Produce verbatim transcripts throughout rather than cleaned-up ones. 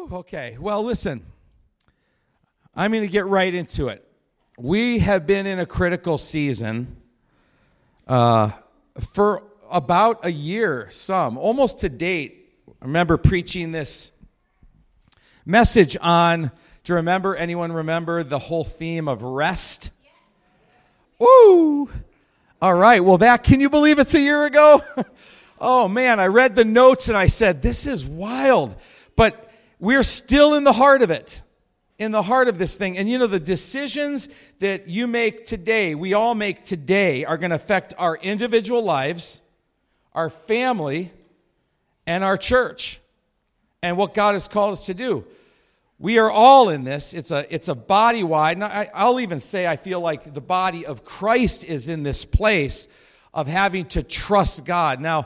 Whew, okay, well, listen. I'm going to get right into it. We have been in a critical season uh, for about a year, some, almost to date. I remember preaching this message on, do you remember, anyone remember the whole theme of rest? Yes. Woo! All right, well, that, can you believe it's a year ago? Oh, man, I read the notes and I said, this is wild. But we're still in the heart of it, in the heart of this thing. And, you know, the decisions that you make today, we all make today, are going to affect our individual lives, our family, and our church, and what God has called us to do. We are all in this. It's a it's a body-wide. And I, I'll even say I feel like the body of Christ is in this place of having to trust God. Now,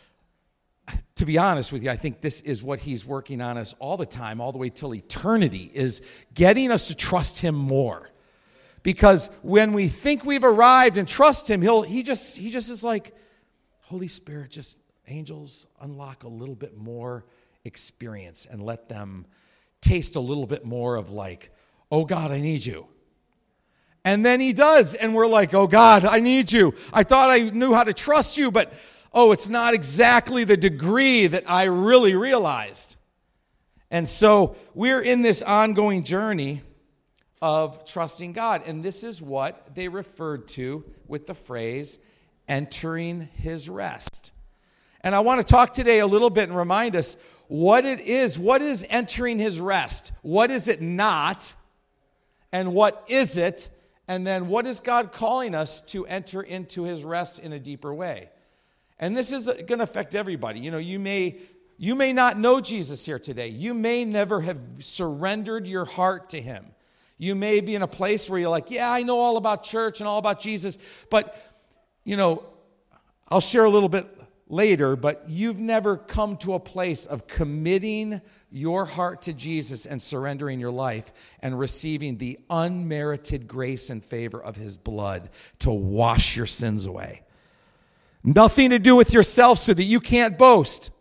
to be honest with you, I think this is what he's working on us all the time, all the way till eternity, is getting us to trust him more. Because when we think we've arrived and trust him, he'll he just he just is like, Holy Spirit, just angels, unlock a little bit more experience and let them taste a little bit more of like, oh God, I need you. And then he does, and we're like, oh God, I need you. I thought I knew how to trust you, but oh, it's not exactly the degree that I really realized. And so we're in this ongoing journey of trusting God. And this is what they referred to with the phrase, entering his rest. And I want to talk today a little bit and remind us what it is. What is entering his rest? What is it not? And what is it? And then what is God calling us to enter into his rest in a deeper way? And this is going to affect everybody. You know, you may you may not know Jesus here today. You may never have surrendered your heart to him. You may be in a place where you're like, yeah, I know all about church and all about Jesus. But, you know, I'll share a little bit later, but you've never come to a place of committing your heart to Jesus and surrendering your life and receiving the unmerited grace and favor of his blood to wash your sins away. Nothing to do with yourself so that you can't boast.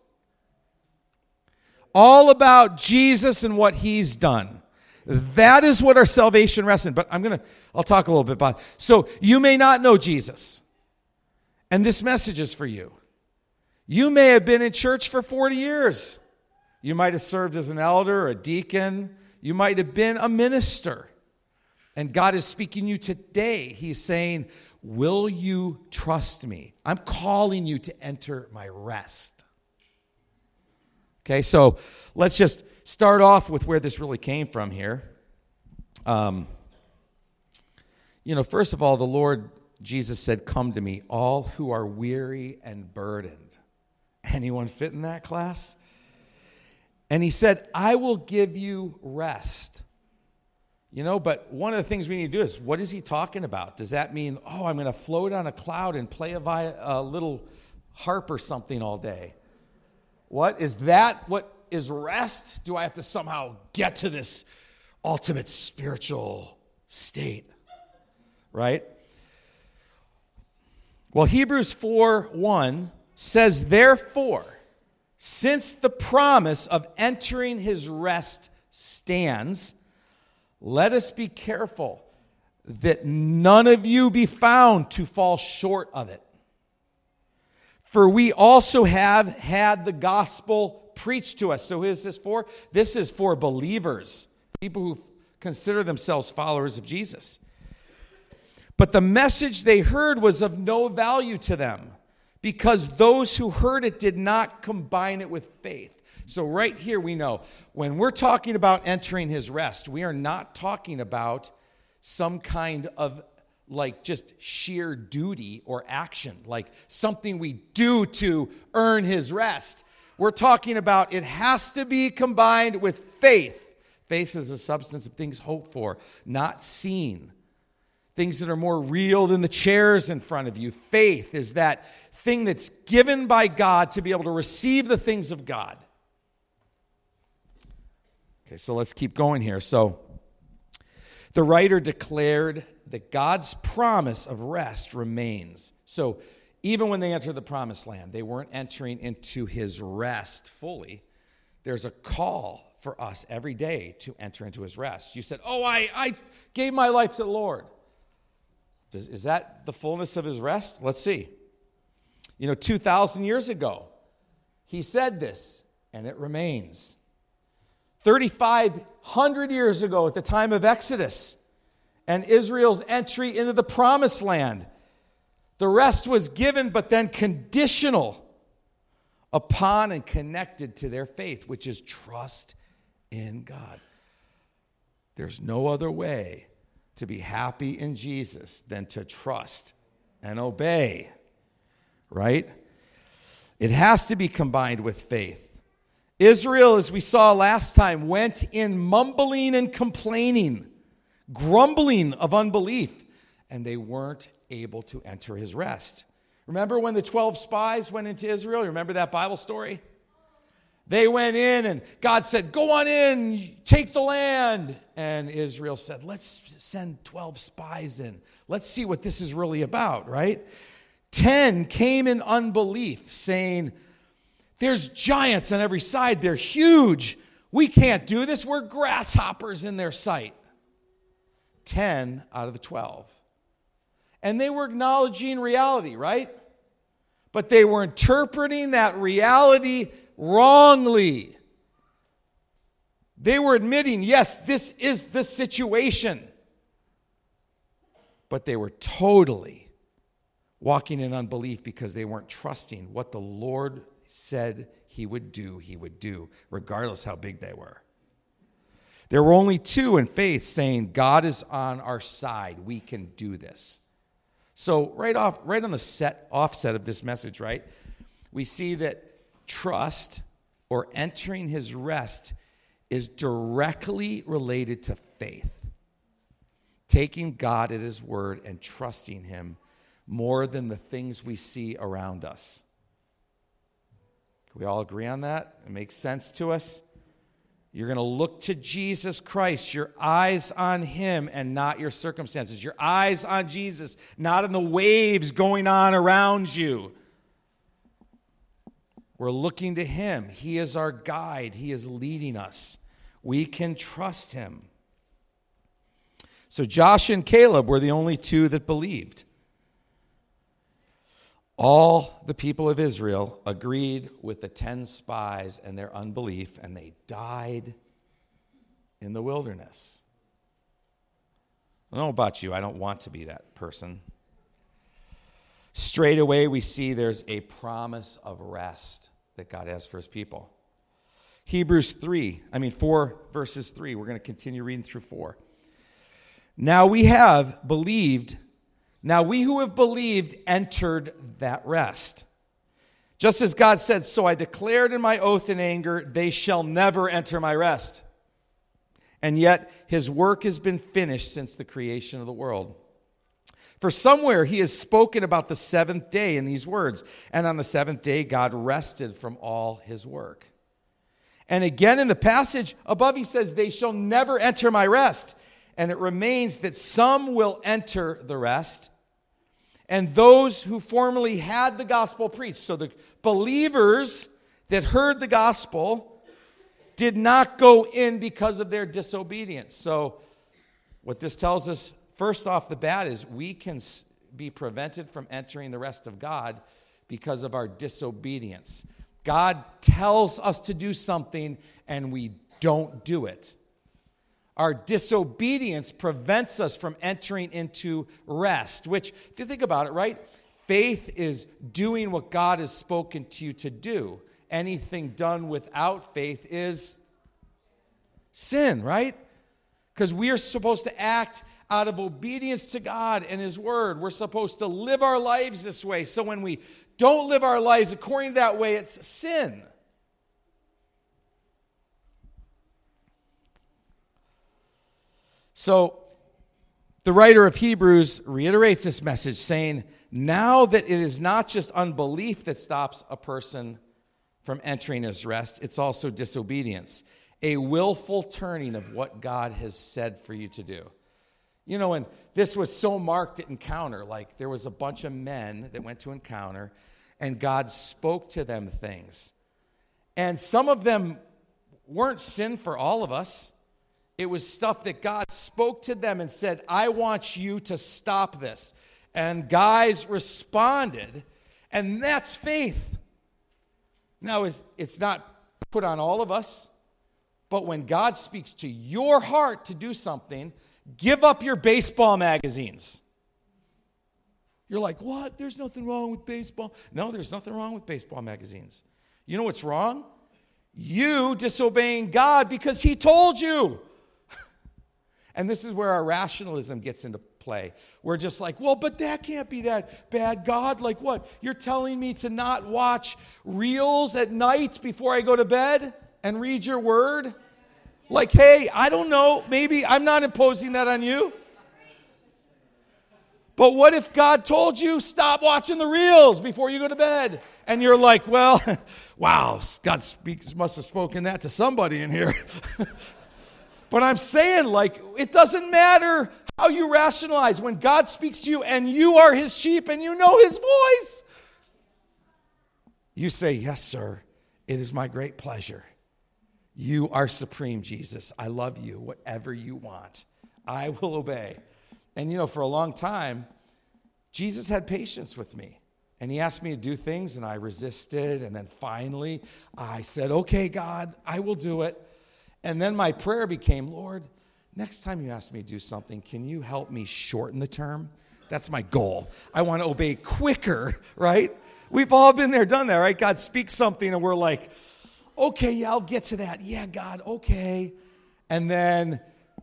All about Jesus and what he's done. That is what our salvation rests in. But I'm going to, I'll talk a little bit about it. So you may not know Jesus. And this message is for you. You may have been in church for forty years. You might have served as an elder or a deacon. You might have been a minister. And God is speaking to you today. He's saying, will you trust me? I'm calling you to enter my rest. Okay, so let's just start off with where this really came from here. Um, you know, first of all, the Lord Jesus said, come to me, all who are weary and burdened. Anyone fit in that class? And he said, I will give you rest. You know, but one of the things we need to do is, what is he talking about? Does that mean, oh, I'm going to float on a cloud and play a, vi- a little harp or something all day? What? Is that what is rest? Do I have to somehow get to this ultimate spiritual state? Right? Well, Hebrews four one says, therefore, since the promise of entering his rest stands, let us be careful that none of you be found to fall short of it. For we also have had the gospel preached to us. So who is this for? This is for believers, people who consider themselves followers of Jesus. But the message they heard was of no value to them, because those who heard it did not combine it with faith. So right here we know, when we're talking about entering his rest, we are not talking about some kind of like just sheer duty or action, like something we do to earn his rest. We're talking about it has to be combined with faith. Faith is a substance of things hoped for, not seen. Things that are more real than the chairs in front of you. Faith is that thing that's given by God to be able to receive the things of God. Okay, so let's keep going here. So the writer declared that God's promise of rest remains. So even when they entered the promised land, they weren't entering into his rest fully. There's a call for us every day to enter into his rest. You said, oh, I, I gave my life to the Lord. Does, is that the fullness of his rest? Let's see. You know, two thousand years ago, he said this, and it remains. thirty-five hundred years ago, at the time of Exodus and Israel's entry into the promised land, the rest was given, but then conditional upon and connected to their faith, which is trust in God. There's no other way to be happy in Jesus than to trust and obey, right? It has to be combined with faith. Israel, as we saw last time, went in mumbling and complaining, grumbling of unbelief, and they weren't able to enter his rest. Remember when the twelve spies went into Israel? You remember that Bible story? They went in and God said, go on in, take the land. And Israel said, let's send twelve spies in. Let's see what this is really about, right? Ten came in unbelief, saying, there's giants on every side. They're huge. We can't do this. We're grasshoppers in their sight. Ten out of the twelve. And they were acknowledging reality, right? But they were interpreting that reality wrongly. They were admitting, yes, this is the situation. But they were totally walking in unbelief because they weren't trusting what the Lord said he would do, he would do, regardless how big they were. There were only two in faith saying, God is on our side. We can do this. So right off, right on the set offset of this message, right, we see that trust or entering his rest is directly related to faith. Taking God at his word and trusting him more than the things we see around us. Can we all agree on that? It makes sense to us? You're going to look to Jesus Christ, your eyes on him and not your circumstances. Your eyes on Jesus, not on the waves going on around you. We're looking to him. He is our guide. He is leading us. We can trust him. So Joshua and Caleb were the only two that believed. All the people of Israel agreed with the ten spies and their unbelief, and they died in the wilderness. I don't know about you. I don't want to be that person. Straight away, we see there's a promise of rest that God has for his people. Hebrews three, I mean four verses three. We're going to continue reading through four. Now we have believed Now we who have believed entered that rest. Just as God said, so I declared in my oath in anger, they shall never enter my rest. And yet his work has been finished since the creation of the world. For somewhere he has spoken about the seventh day in these words, and on the seventh day God rested from all his work. And again in the passage above he says, they shall never enter my rest. And it remains that some will enter the rest, and those who formerly had the gospel preached. So the believers that heard the gospel did not go in because of their disobedience. So what this tells us, first off the bat, is we can be prevented from entering the rest of God because of our disobedience. God tells us to do something, and we don't do it. Our disobedience prevents us from entering into rest, which, if you think about it, right? Faith is doing what God has spoken to you to do. Anything done without faith is sin, right? Because we are supposed to act out of obedience to God and his word. We're supposed to live our lives this way. So when we don't live our lives according to that way, it's sin. So the writer of Hebrews reiterates this message, saying, now that it is not just unbelief that stops a person from entering his rest, it's also disobedience, a willful turning of what God has said for you to do. You know, and this was so marked at Encounter, like there was a bunch of men that went to Encounter, and God spoke to them things. And some of them weren't sin for all of us. It was stuff that God spoke to them and said, I want you to stop this. And guys responded, and that's faith. Now, it's not put on all of us, but when God speaks to your heart to do something, give up your baseball magazines. You're like, what? There's nothing wrong with baseball. No, there's nothing wrong with baseball magazines. You know what's wrong? You disobeying God because he told you. And this is where our rationalism gets into play. We're just like, well, but that can't be that bad. God, like what? You're telling me to not watch reels at night before I go to bed and read your word? Like, hey, I don't know. Maybe I'm not imposing that on you. But what if God told you, stop watching the reels before you go to bed? And you're like, well, wow, God speaks, must have spoken that to somebody in here. But I'm saying, like, it doesn't matter how you rationalize. When God speaks to you and you are his sheep and you know his voice, you say, yes, sir, it is my great pleasure. You are supreme, Jesus. I love you. Whatever you want, I will obey. And, you know, for a long time, Jesus had patience with me. And he asked me to do things, and I resisted. And then finally, I said, okay, God, I will do it. And then my prayer became, Lord, next time you ask me to do something, can you help me shorten the term? That's my goal. I want to obey quicker, right? We've all been there, done that, right? God speaks something, and we're like, okay, yeah, I'll get to that. Yeah, God, okay. And then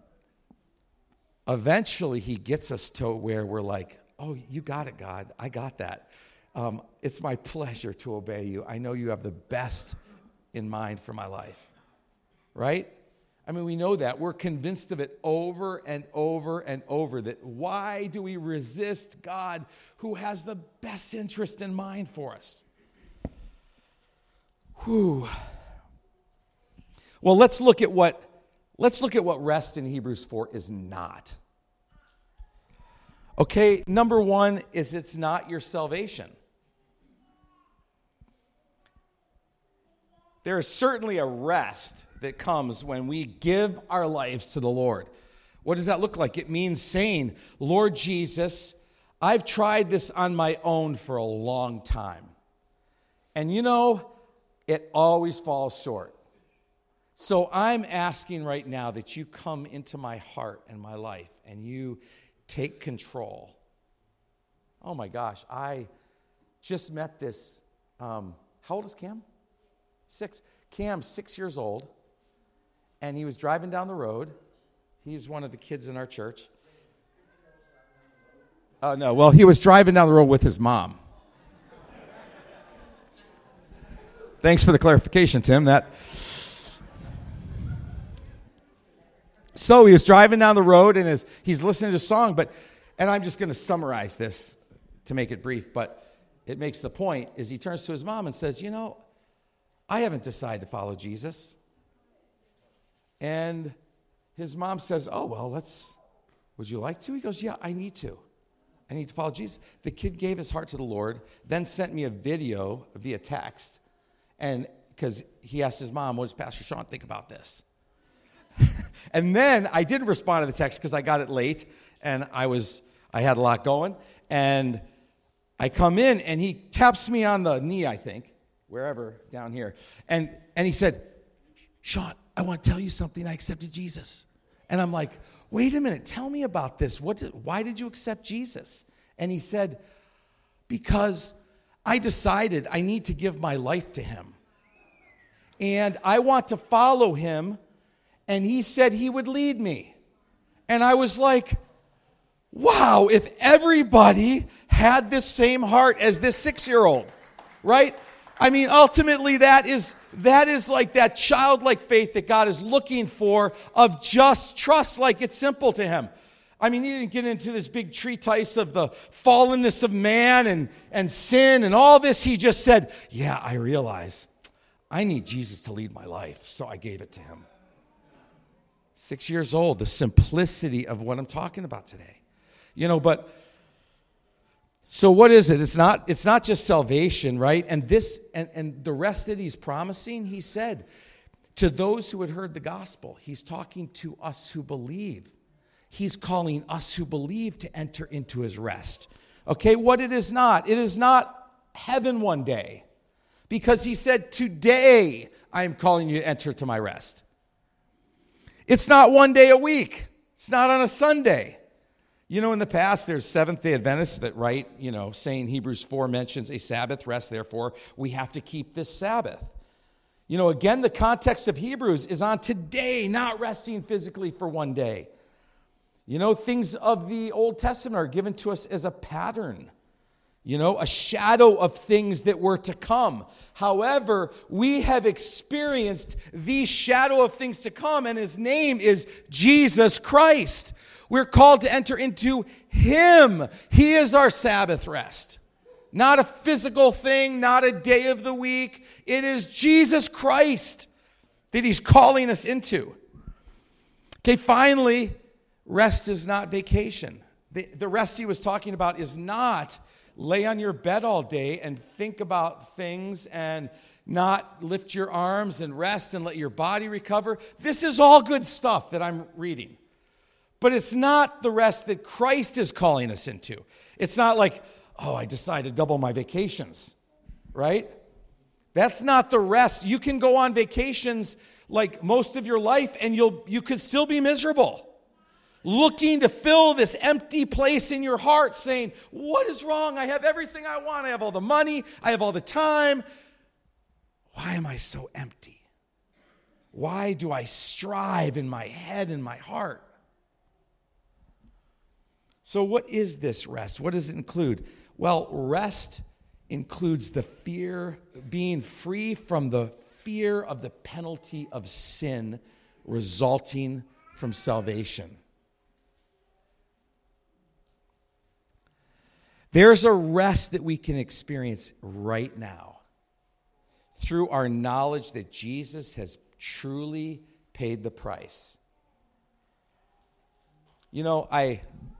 eventually he gets us to where we're like, oh, you got it, God. I got that. Um, it's my pleasure to obey you. I know you have the best in mind for my life. Right? I mean, we know that. We're convinced of it over and over and over, that why do we resist God who has the best interest in mind for us? Whew. Well, let's look at what let's look at what rest in Hebrews four is not. Okay, number one is it's not your salvation. There is certainly a rest that comes when we give our lives to the Lord. What does that look like? It means saying, Lord Jesus, I've tried this on my own for a long time. And you know, it always falls short. So I'm asking right now that you come into my heart and my life and you take control. Oh my gosh, I just met this, um, how old is Cam? Six. Cam's six years old, and he was driving down the road. He's one of the kids in our church. Oh, uh, no. Well, he was driving down the road with his mom. Thanks for the clarification, Tim. That. So he was driving down the road, and his, he's listening to a song, but, and I'm just going to summarize this to make it brief, but it makes the point, is he turns to his mom and says, you know, I haven't decided to follow Jesus. And his mom says, oh, well, let's, would you like to? He goes, yeah, I need to. I need to follow Jesus. The kid gave his heart to the Lord, then sent me a video via text. And because he asked his mom, what does Pastor Sean think about this? And then I didn't respond to the text because I got it late, and I was, I had a lot going. And I come in, and he taps me on the knee, I think. Wherever, down here. And and he said, Sean, I want to tell you something. I accepted Jesus. And I'm like, wait a minute, tell me about this. What did, why did you accept Jesus? And he said, because I decided I need to give my life to him. And I want to follow him. And he said he would lead me. And I was like, wow, if everybody had this same heart as this six-year-old, right? I mean, ultimately, that is that is like that childlike faith that God is looking for, of just trust, like it's simple to him. I mean, he didn't get into this big treatise of the fallenness of man and, and sin and all this. He just said, yeah, I realize I need Jesus to lead my life, so I gave it to him. Six years old, the simplicity of what I'm talking about today. You know, but... So what is it? It's not, it's not just salvation, right? And this and, and the rest that he's promising, he said, To those who had heard the gospel, he's talking to us who believe. He's calling us who believe to enter into his rest. Okay, what it is not. It is not heaven one day. Because he said, today I am calling you to enter to my rest. It's not one day a week. It's not on a Sunday. You know, in the past, there's Seventh-day Adventists that write, you know, saying Hebrews four mentions a Sabbath rest, therefore we have to keep this Sabbath. You know, again, the context of Hebrews is on today, not resting physically for one day. You know, things of the Old Testament are given to us as a pattern. You know, a shadow of things that were to come. However, we have experienced the shadow of things to come, and his name is Jesus Christ. We're called to enter into him. He is our Sabbath rest. Not a physical thing, not a day of the week. It is Jesus Christ that he's calling us into. Okay, finally, rest is not vacation. The, the rest he was talking about is not lay on your bed all day and think about things and not lift your arms and rest and let your body recover. This is all good stuff that I'm reading. But it's not the rest that Christ is calling us into. It's not like, oh, I decided to double my vacations, right? That's not the rest. You can go on vacations like most of your life and you'll you could still be miserable. Looking to fill this empty place in your heart, saying, what is wrong? I have everything I want. I have all the money. I have all the time. Why am I so empty? Why do I strive in my head and my heart? So what is this rest? What does it include? Well, rest includes the fear, being free from the fear of the penalty of sin resulting from salvation. There's a rest that we can experience right now through our knowledge that Jesus has truly paid the price. You know, I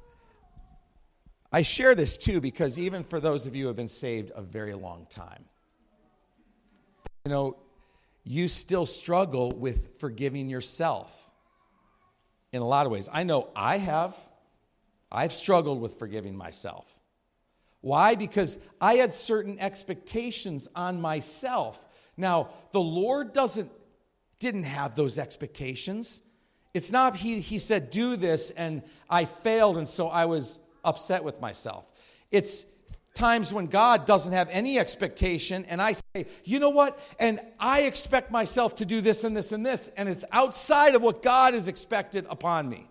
I share this too because even for those of you who have been saved a very long time, you know, you still struggle with forgiving yourself in a lot of ways. I know I have. I've struggled with forgiving myself. Why? Because I had certain expectations on myself. Now, the Lord doesn't didn't have those expectations. It's not he he said do this and I failed and so I was upset with myself. It's times when God doesn't have any expectation and I say, you know what? And I expect myself to do this and this and this, and it's outside of what God has expected upon me.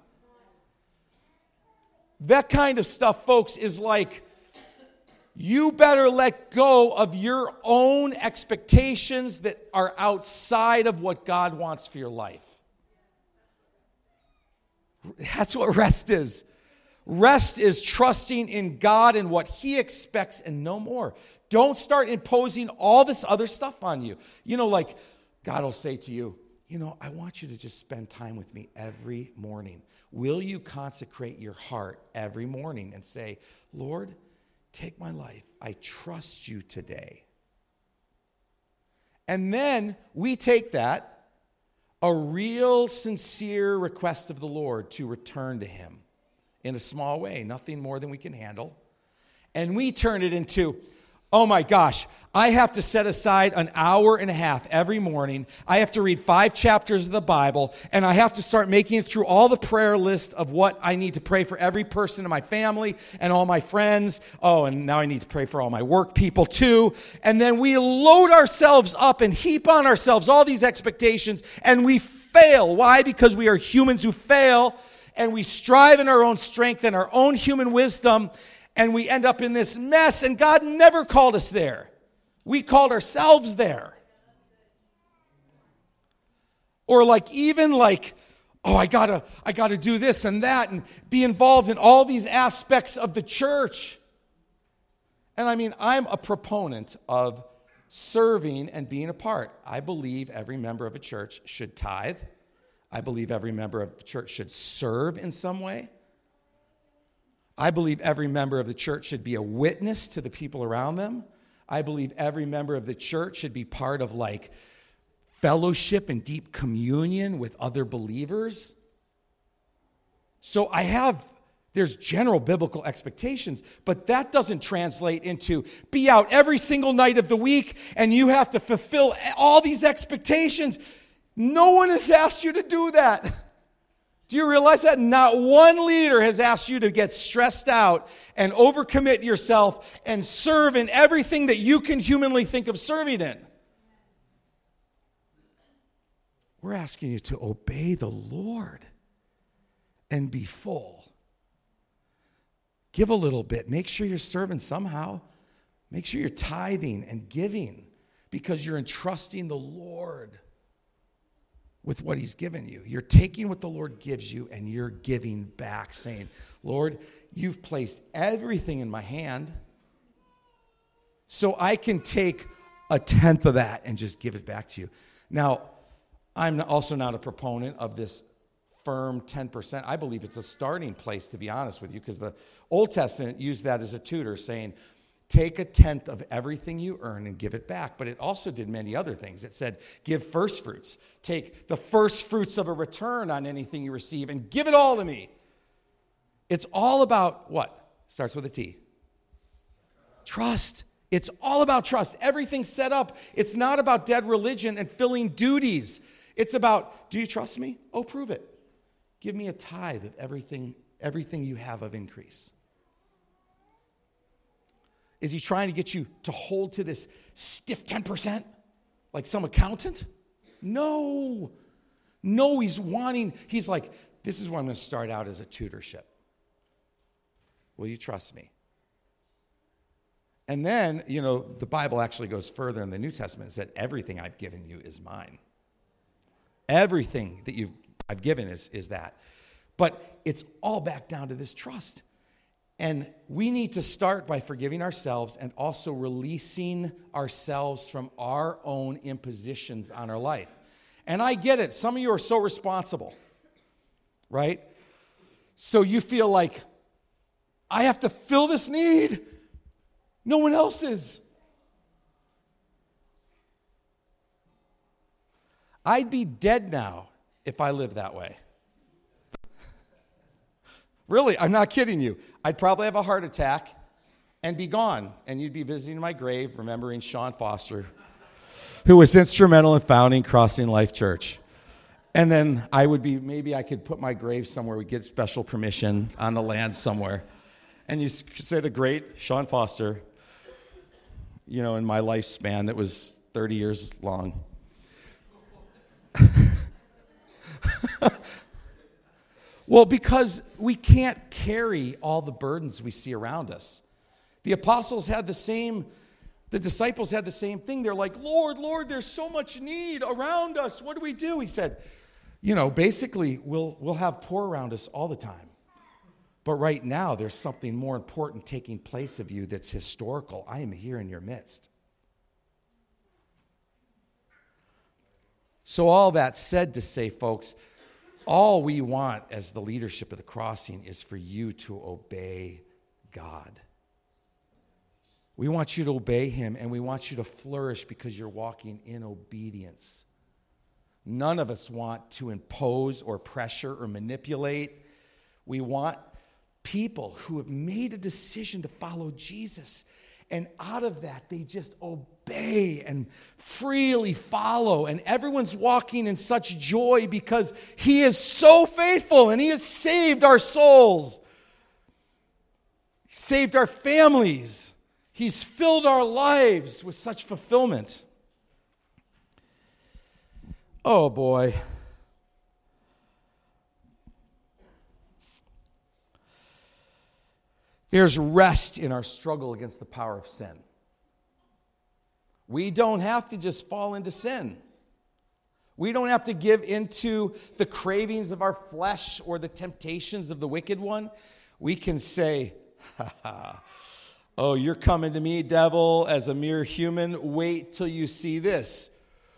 That kind of stuff, folks, is like you better let go of your own expectations that are outside of what God wants for your life. That's what rest is. Rest is trusting in God and what he expects and no more. Don't start imposing all this other stuff on you. You know, like God will say to you, you know, I want you to just spend time with me every morning. Will you consecrate your heart every morning and say, Lord, take my life. I trust you today. And then we take that, a real sincere request of the Lord to return to him in a small way, nothing more than we can handle. And we turn it into, oh my gosh, I have to set aside an hour and a half every morning. I have to read five chapters of the Bible, and I have to start making it through all the prayer list of what I need to pray for every person in my family and all my friends. Oh, and now I need to pray for all my work people too. And then we load ourselves up and heap on ourselves all these expectations, and we fail. Why? Because we are humans who fail, and we strive in our own strength and our own human wisdom, and we end up in this mess, and God never called us there. We called ourselves there. Or like even like, oh, I gotta, I gotta do this and that and be involved in all these aspects of the church. And I mean, I'm a proponent of serving and being a part. I believe every member of a church should tithe. I believe every member of the church should serve in some way. I believe every member of the church should be a witness to the people around them. I believe every member of the church should be part of like fellowship and deep communion with other believers. So I have, there's general biblical expectations, but that doesn't translate into be out every single night of the week and you have to fulfill all these expectations. No one has asked you to do that. Do you realize that? Not one leader has asked you to get stressed out and overcommit yourself and serve in everything that you can humanly think of serving in. We're asking you to obey the Lord and be full. Give a little bit. Make sure you're serving somehow. Make sure you're tithing and giving because you're entrusting the Lord with what he's given you. You're taking what the Lord gives you and you're giving back, saying, Lord, you've placed everything in my hand, so I can take a tenth of that and just give it back to you. Now, I'm also not a proponent of this firm ten percent. I believe it's a starting place, to be honest with you, because the Old Testament used that as a tutor, saying, take a tenth of everything you earn and give it back. But it also did many other things. It said, give first fruits. Take the first fruits of a return on anything you receive and give it all to me. It's all about what? Starts with a T. Trust. It's all about trust. Everything's set up. It's not about dead religion and filling duties. It's about, do you trust me? Oh, prove it. Give me a tithe of everything, everything you have of increase. Is he trying to get you to hold to this stiff ten percent like some accountant? No. No, he's wanting, he's like, this is where I'm going to start out as a tutorship. Will you trust me? And then, you know, the Bible actually goes further in the New Testament and said, everything I've given you is mine. Everything that you've, I've given is, is that. But it's all back down to this trust. And we need to start by forgiving ourselves and also releasing ourselves from our own impositions on our life. And I get it. Some of you are so responsible, right? So you feel like, I have to fill this need. No one else is. I'd be dead now if I lived that way. Really, I'm not kidding you. I'd probably have a heart attack and be gone. And you'd be visiting my grave, remembering Sean Foster, who was instrumental in founding Crossing Life Church. And then I would be, maybe I could put my grave somewhere, we'd get special permission on the land somewhere. And you could say the great Sean Foster, you know, in my lifespan that was thirty years long. Well, because we can't carry all the burdens we see around us. The apostles had the same, the disciples had the same thing. They're like, Lord, Lord, there's so much need around us. What do we do? He said, you know, basically, we'll, we'll have poor around us all the time. But right now, there's something more important taking place of you that's historical. I am here in your midst. So all that said to say, folks, all we want as the leadership of the Crossing is for you to obey God. We want you to obey him, and we want you to flourish because you're walking in obedience. None of us want to impose or pressure or manipulate. We want people who have made a decision to follow Jesus, and out of that, they just obey and freely follow. And everyone's walking in such joy because he is so faithful and he has saved our souls. He saved our families. He's filled our lives with such fulfillment. Oh, boy. There's rest in our struggle against the power of sin. We don't have to just fall into sin. We don't have to give into the cravings of our flesh or the temptations of the wicked one. We can say, ha ha, oh, you're coming to me, devil, as a mere human. Wait till you see this.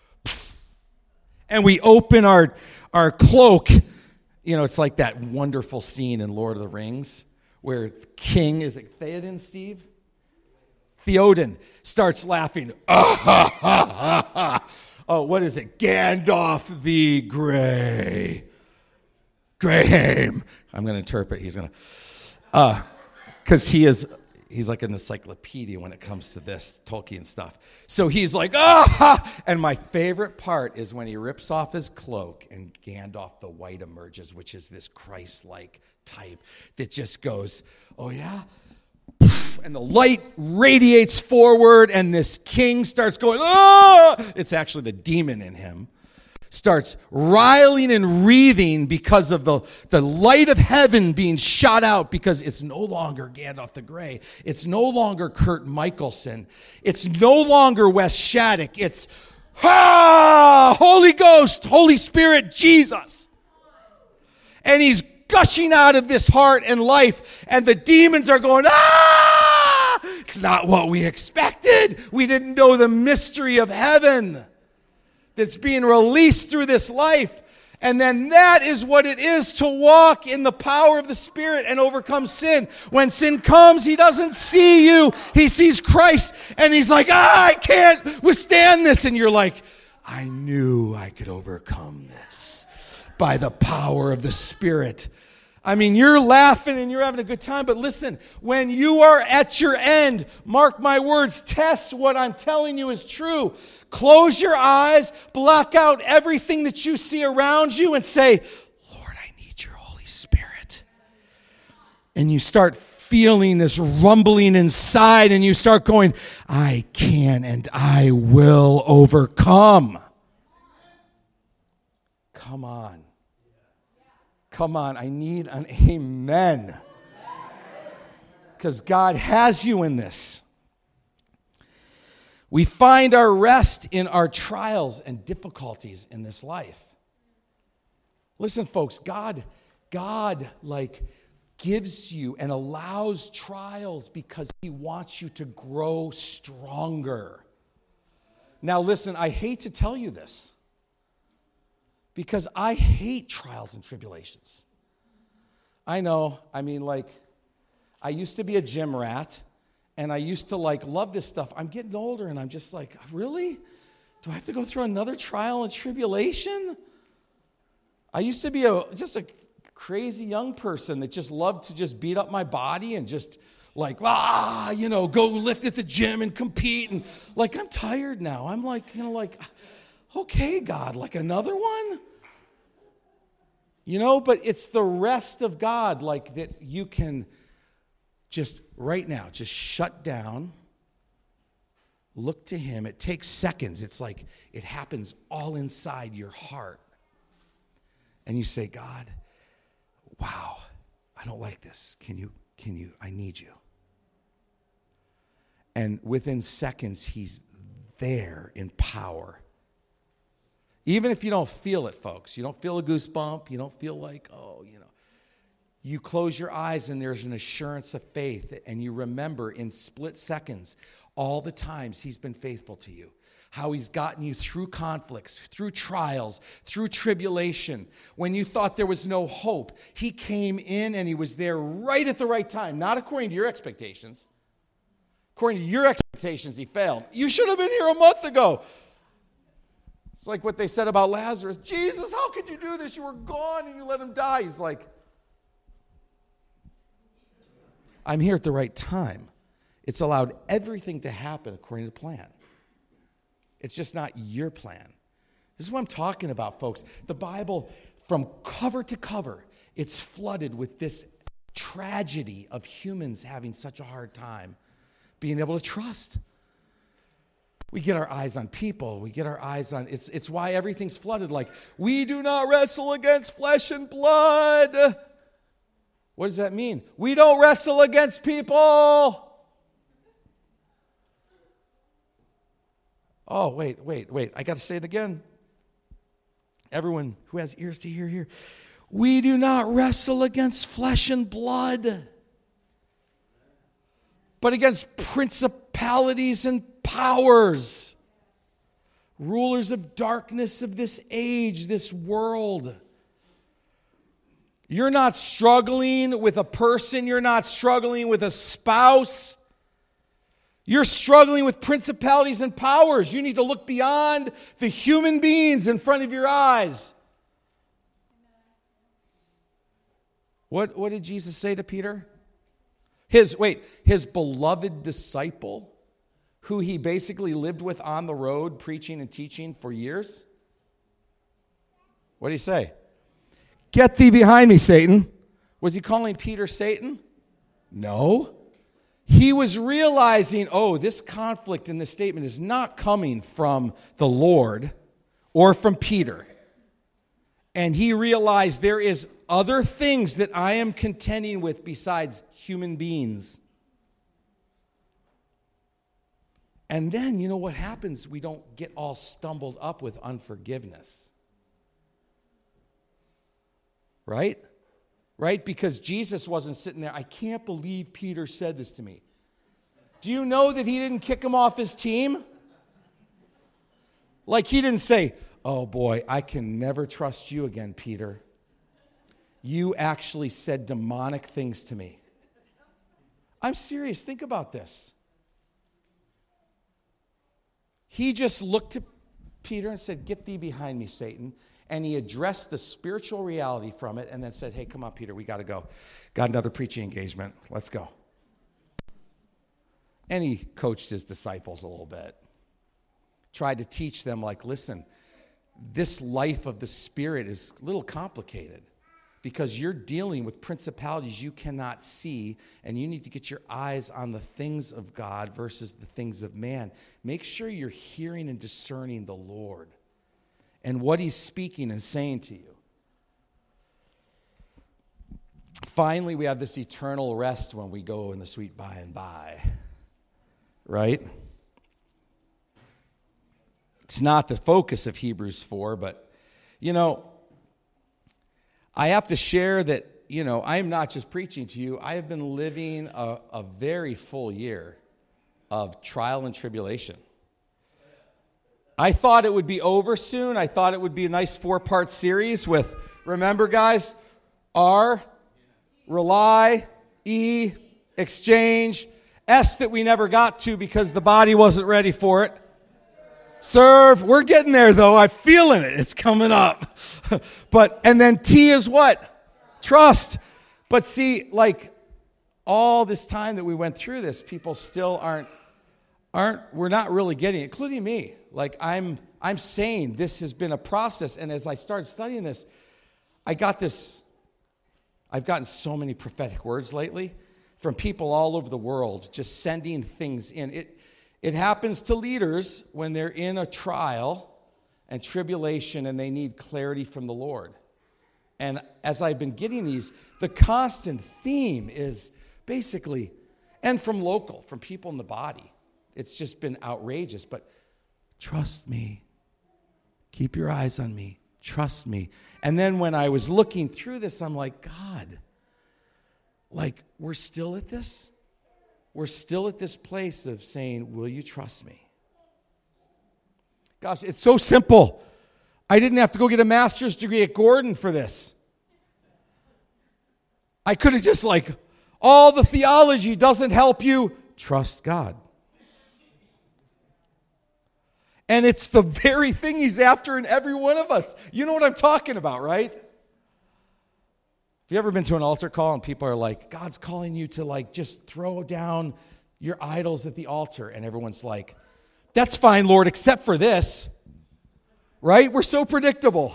And we open our, our cloak. You know, it's like that wonderful scene in Lord of the Rings where King, is it Theoden, Steve? Theoden starts laughing. Ah, ha, ha, ha, ha. oh, what is it? Gandalf the Grey. Graham. I'm going to interpret. He's going to, uh, because he is, he's like an encyclopedia when it comes to this Tolkien stuff. So he's like, ah! And my favorite part is when he rips off his cloak and Gandalf the White emerges, which is this Christ-like type that just goes, oh yeah? And the light radiates forward and this king starts going, ah! It's actually the demon in him. Starts riling and wreathing because of the, the light of heaven being shot out, because it's no longer Gandalf the Grey. It's no longer Kurt Michelson. It's no longer Wes Shattuck. It's, ah, Holy Ghost, Holy Spirit, Jesus. And he's gushing out of this heart and life, and the demons are going, ah! It's not what we expected. We didn't know the mystery of heaven that's being released through this life. And then that is what it is to walk in the power of the Spirit and overcome sin. When sin comes, he doesn't see you. He sees Christ, and he's like, ah, I can't withstand this. And you're like, I knew I could overcome this by the power of the Spirit. I mean, you're laughing and you're having a good time, but listen, when you are at your end, mark my words, test what I'm telling you is true. Close your eyes, block out everything that you see around you, and say, Lord, I need your Holy Spirit. And you start feeling this rumbling inside, and you start going, I can and I will overcome. Come on. Come on, I need an amen. Because God has you in this. We find our rest in our trials and difficulties in this life. Listen, folks, God, God, like, gives you and allows trials because he wants you to grow stronger. Now, listen, I hate to tell you this, because I hate trials and tribulations. I know, I mean, like, I used to be a gym rat, and I used to, like, love this stuff. I'm getting older, and I'm just like, really? Do I have to go through another trial and tribulation? I used to be a just a crazy young person that just loved to just beat up my body and just, like, ah, you know, go lift at the gym and compete. And, like, I'm tired now. I'm like, you know, like, okay, God, like another one? You know, but it's the rest of God, like, that you can just right now, just shut down, look to him. It takes seconds. It's like it happens all inside your heart. And you say, God, wow, I don't like this. Can you, can you, I need you. And within seconds, he's there in power. Even if you don't feel it, folks, you don't feel a goosebump, you don't feel like, oh, you know, you close your eyes and there's an assurance of faith, and you remember in split seconds all the times he's been faithful to you, how he's gotten you through conflicts, through trials, through tribulation. When you thought there was no hope, he came in and he was there right at the right time, not according to your expectations. According to your expectations, he failed. You should have been here a month ago. It's like what they said about Lazarus. Jesus, how could you do this? You were gone and you let him die. He's like, I'm here at the right time. It's allowed everything to happen according to the plan. It's just not your plan. This is what I'm talking about, folks. The Bible, from cover to cover, it's flooded with this tragedy of humans having such a hard time being able to trust. We get our eyes on people. We get our eyes on, it's, it's why everything's flooded. Like, we do not wrestle against flesh and blood. What does that mean? We don't wrestle against people. Oh, wait, wait, wait. I got to say it again. Everyone who has ears to hear, hear. We do not wrestle against flesh and blood, but against principalities and powers, rulers of darkness of this age, this world. You're not struggling with a person. You're not struggling with a spouse. You're struggling with principalities and powers. You need to look beyond the human beings in front of your eyes. What, what did Jesus say to Peter? His, wait, his beloved disciple, who he basically lived with on the road, preaching and teaching for years? What did he say? Get thee behind me, Satan. Was he calling Peter Satan? No. He was realizing, oh, this conflict in this statement is not coming from the Lord or from Peter. And he realized there is other things that I am contending with besides human beings. And then, you know what happens? We don't get all stumbled up with unforgiveness. Right? Right? Because Jesus wasn't sitting there, I can't believe Peter said this to me. Do you know that he didn't kick him off his team? Like he didn't say, oh boy, I can never trust you again, Peter. You actually said demonic things to me. I'm serious. Think about this. He just looked to Peter and said, get thee behind me, Satan. And he addressed the spiritual reality from it and then said, hey, come on, Peter, we got to go. Got another preaching engagement. Let's go. And he coached his disciples a little bit. Tried to teach them, like, listen, this life of the Spirit is a little complicated because you're dealing with principalities you cannot see, and you need to get your eyes on the things of God versus the things of man. Make sure you're hearing and discerning the Lord and what he's speaking and saying to you. Finally, we have this eternal rest when we go in the sweet by and by, right? It's not the focus of Hebrews four, but, you know, I have to share that, you know, I am not just preaching to you. I have been living a, a very full year of trial and tribulation. I thought it would be over soon. I thought it would be a nice four-part series with, remember, guys, R, rely, E, exchange, S that we never got to because the body wasn't ready for it. Serve. We're getting there, though. I'm feeling it. It's coming up. But, and then T is what? Trust. But see, like, all this time that we went through this, people still aren't, aren't, we're not really getting it, including me. Like, I'm, I'm saying this has been a process, and as I started studying this, I got this, I've gotten so many prophetic words lately from people all over the world, just sending things in. It, It happens to leaders when they're in a trial and tribulation and they need clarity from the Lord. And as I've been getting these, the constant theme is basically, and from local, from people in the body, it's just been outrageous. But trust me. Keep your eyes on me. Trust me. And then when I was looking through this, I'm like, God, like, we're still at this? We're still at this place of saying, will you trust me? Gosh, it's so simple. I didn't have to go get a master's degree at Gordon for this. I could have just like, all the theology doesn't help you. Trust God. And it's the very thing he's after in every one of us. You know what I'm talking about, right? Have you ever been to an altar call and people are like, God's calling you to like just throw down your idols at the altar? And everyone's like, that's fine, Lord, except for this. Right? We're so predictable.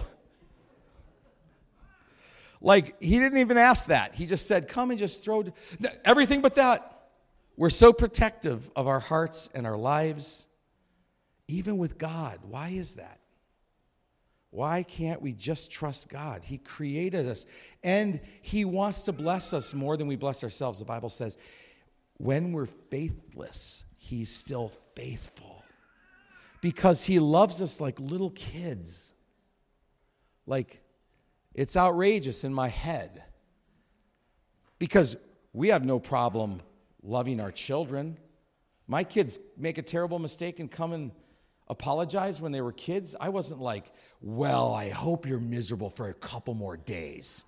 Like, he didn't even ask that. He just said, come and just throw everything but that. We're so protective of our hearts and our lives, even with God. Why is that? Why can't we just trust God? He created us, and he wants to bless us more than we bless ourselves. The Bible says, when we're faithless, he's still faithful because he loves us like little kids. Like, it's outrageous in my head because we have no problem loving our children. My kids make a terrible mistake and come and apologize when they were kids. I wasn't like, well, I hope you're miserable for a couple more days.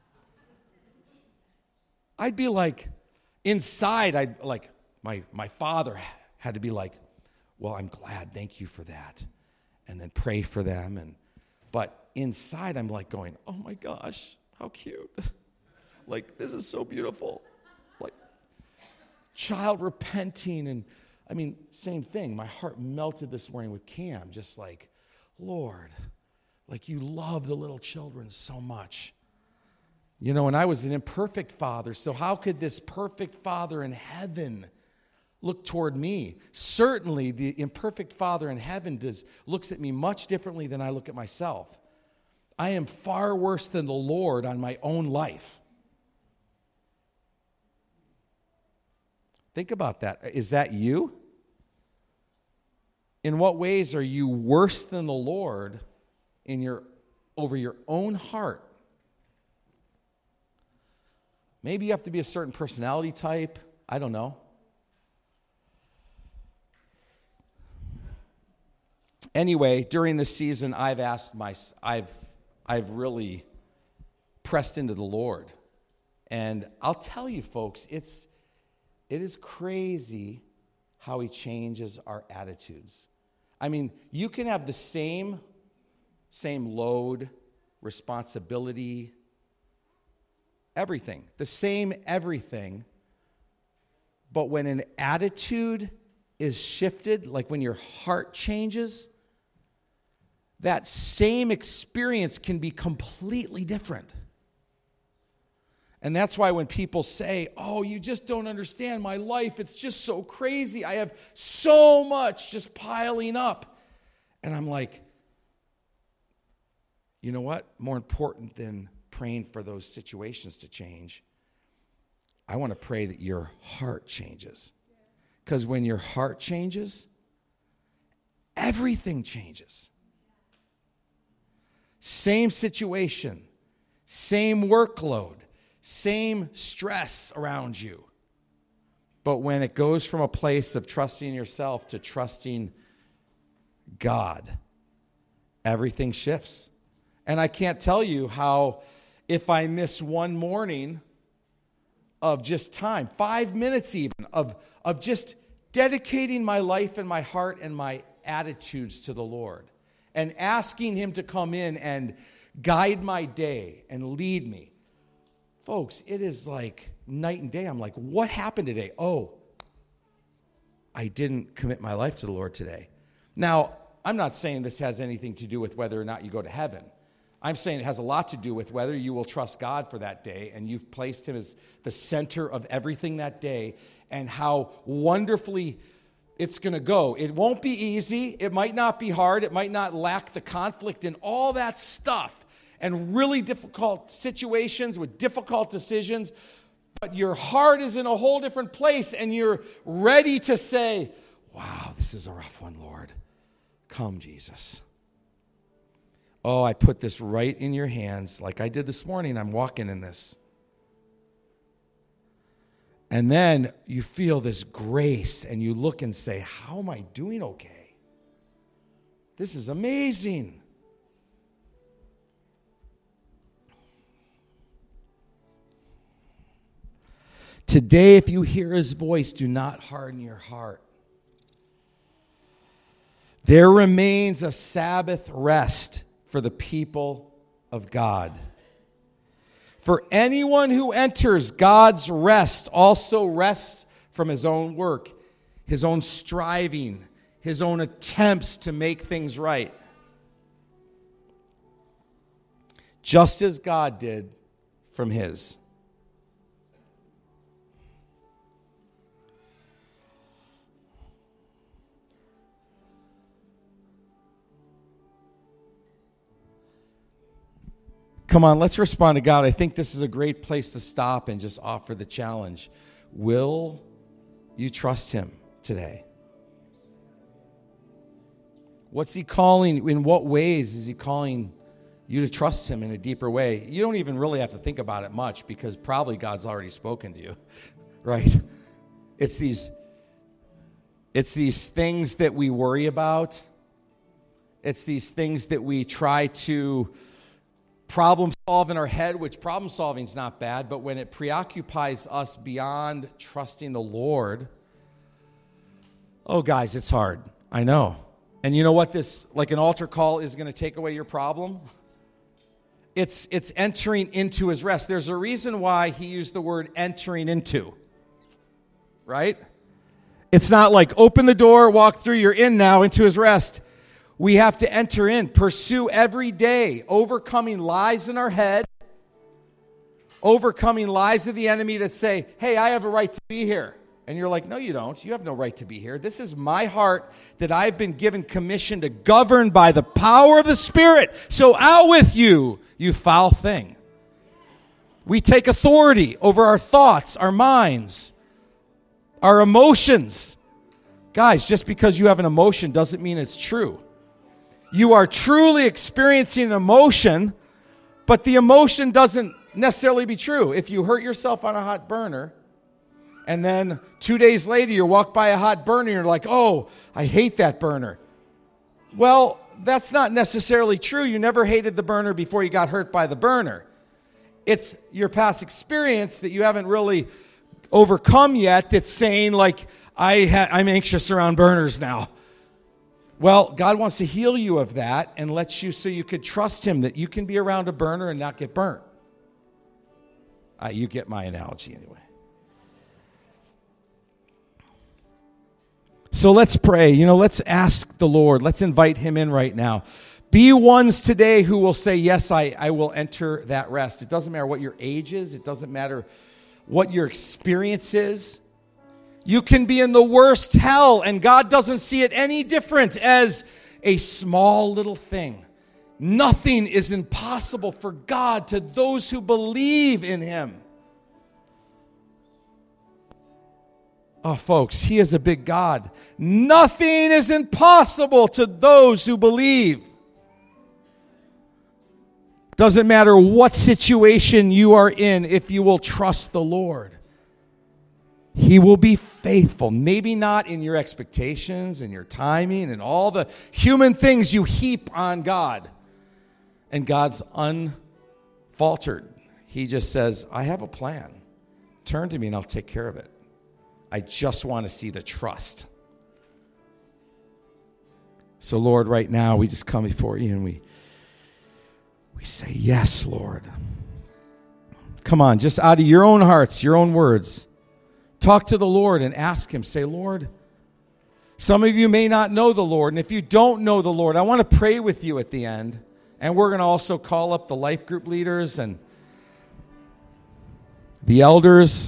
I'd be like, inside, I'd like, my, my father Had to be like, well, I'm glad, thank you for that. And then pray for them. And but inside I'm like going, oh my gosh, how cute. Like, this is so beautiful. Like, child repenting. And I mean, same thing. My heart melted this morning with Cam, just like, Lord, like you love the little children so much. You know, and I was an imperfect father, so how could this perfect Father in heaven look toward me? Certainly, the imperfect Father in heaven does looks at me much differently than I look at myself. I am far worse than the Lord on my own life. Think about that. Is that you? In what ways are you worse than the Lord in your over your own heart? Maybe you have to be a certain personality type. I don't know. Anyway, during this season, I've asked my, I've, I've really pressed into the Lord, and I'll tell you, folks, it's, it is crazy how He changes our attitudes. I mean, you can have the same, same load, responsibility, everything, the same everything, but when an attitude is shifted, like when your heart changes, that same experience can be completely different. And that's why when people say, oh, you just don't understand my life, it's just so crazy, I have so much just piling up. And I'm like, you know what? More important than praying for those situations to change, I want to pray that your heart changes. Because when your heart changes, everything changes. Same situation, same workload, same stress around you. But when it goes from a place of trusting yourself to trusting God, everything shifts. And I can't tell you how, if I miss one morning of just time, five minutes even, of, of just dedicating my life and my heart and my attitudes to the Lord and asking Him to come in and guide my day and lead me. Folks, it is like night and day. I'm like, what happened today? Oh, I didn't commit my life to the Lord today. Now, I'm not saying this has anything to do with whether or not you go to heaven. I'm saying it has a lot to do with whether you will trust God for that day and you've placed Him as the center of everything that day and how wonderfully it's going to go. It won't be easy. It might not be hard. It might not lack the conflict and all that stuff and really difficult situations with difficult decisions. But your heart is in a whole different place and you're ready to say, wow, this is a rough one, Lord. Come, Jesus. Oh, I put this right in your hands like I did this morning. I'm walking in this. And then you feel this grace and you look and say, how am I doing okay? This is amazing. Today, if you hear His voice, do not harden your heart. There remains a Sabbath rest for the people of God. For anyone who enters God's rest also rests from his own work, his own striving, his own attempts to make things right. Just as God did from His. Come on, let's respond to God. I think this is a great place to stop and just offer the challenge. Will you trust Him today? What's He calling? In what ways is He calling you to trust Him in a deeper way? You don't even really have to think about it much because probably God's already spoken to you, right? It's these, it's these things that we worry about. It's these things that we try to problem solve in our head, which problem solving is not bad, but when it preoccupies us beyond trusting the Lord, Oh, guys, it's hard. I know. And you know what this, like an altar call, is going to take away your problem? It's it's entering into his rest. There's a reason why he used the word entering into, right? It's not like open the door, walk through, you're in now into his rest. We have to enter in, pursue every day, overcoming lies in our head, overcoming lies of the enemy that say, hey, I have a right to be here. And you're like, no, you don't. You have no right to be here. This is my heart that I've been given commission to govern by the power of the Spirit. So out with you, you foul thing. We take authority over our thoughts, our minds, our emotions. Guys, just because you have an emotion doesn't mean it's true. You are truly experiencing an emotion, but the emotion doesn't necessarily be true. If you hurt yourself on a hot burner, and then two days later, you walk by a hot burner, and you're like, oh, I hate that burner. Well, that's not necessarily true. You never hated the burner before you got hurt by the burner. It's your past experience that you haven't really overcome yet that's saying, like, I ha- I'm anxious around burners now. Well, God wants to heal you of that and let you so you could trust him that you can be around a burner and not get burnt. Uh, you get my analogy anyway. So let's pray. You know, let's ask the Lord. Let's invite him in right now. Be ones today who will say, yes, I, I will enter that rest. It doesn't matter what your age is. It doesn't matter what your experience is. You can be in the worst hell, and God doesn't see it any different as a small little thing. Nothing is impossible for God to those who believe in him. Oh, folks, he is a big God. Nothing is impossible to those who believe. Doesn't matter what situation you are in, if you will trust the Lord, he will be faithful. Maybe not in your expectations and your timing and all the human things you heap on God. And God's unfaltered. He just says, I have a plan. Turn to me and I'll take care of it. I just want to see the trust. So, Lord, right now we just come before you and we we say, yes, Lord. Come on, just out of your own hearts, your own words, talk to the Lord and ask him. Say, Lord, some of you may not know the Lord, and if you don't know the Lord, I want to pray with you at the end. And we're going to also call up the life group leaders and the elders.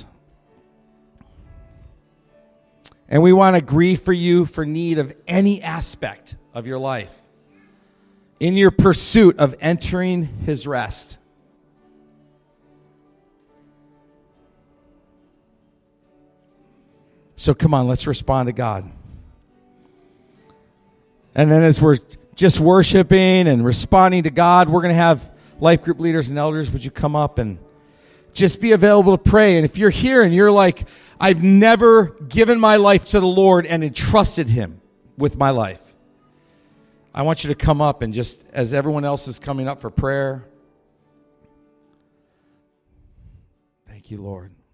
And we want to agree for you for need of any aspect of your life in your pursuit of entering his rest. So come on, let's respond to God. And then as we're just worshiping and responding to God, we're going to have life group leaders and elders. Would you come up and just be available to pray? And if you're here and you're like, I've never given my life to the Lord and entrusted him with my life, I want you to come up and just, as everyone else is coming up for prayer. Thank you, Lord.